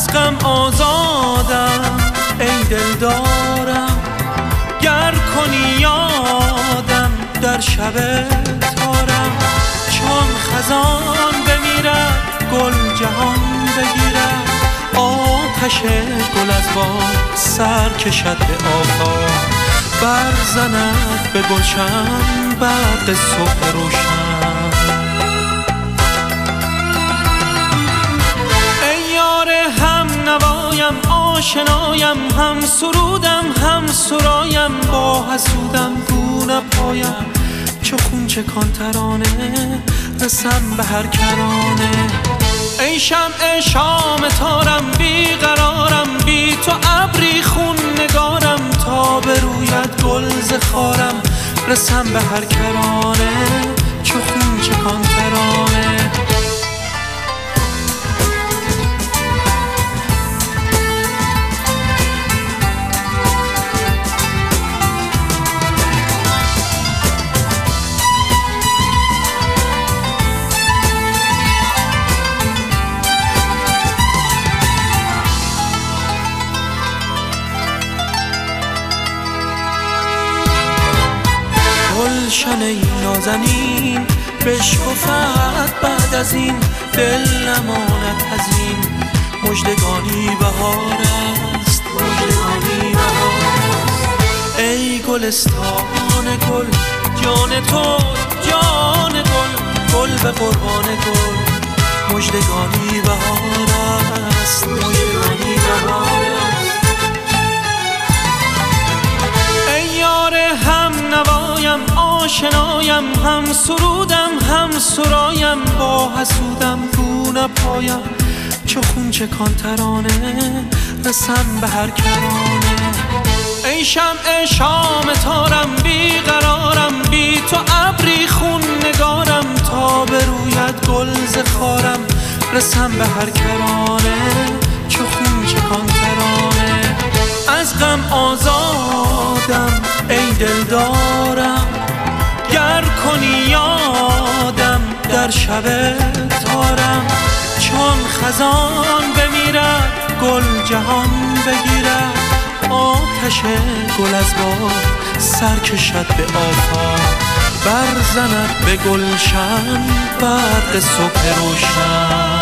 غم آزادم ای دلدارم، گر کنی یادم در شب تارم. چون خزان بمیرد گل جهان بگیرد، آتش گل از باد سر کشد به آفاق، برزند به گلشن برق صبح روشن. ای یار هم نوایم آشنایم، هم سرودم هم سرایم، با حسودم گو نپایم، چو خون چکان ترانه رسم به هر کرانه. ای شمع شام تارم بیقرارم، بی تو ابری خون نگارم، تا بروید گل ز خارم رسم به هر کرانه، چو خون چکان ترانه. گلشن ای نازنین بشکفد بعد از این، دل نماند حزین، مژدگانی بهار است، مژدگانی بهار است. ای گلستان گل جان تو جان گل، گل به قربان گل، مژدگانی بهار است، مژدگانی بهار است. ای یار هم نوایم آشنایم، هم سرودم هم سرایم، با حسودم گو نپایم، چو خون چکان ترانه رسم به هر کرانه. ای شمع شام تارم بیقرارم، بی تو ابری خون نگارم، تا بروید گل ز خارم رسم به هر کرانه، چو خون چکان ترانه. از غم آزادم ای دلدارم، گر کنی یادم در شب تارم. چون خزان بمیرد گل جهان بگیرد، آتش گل از باد سر کشد به آفاق، برزند به گلشن برق صبح روشن.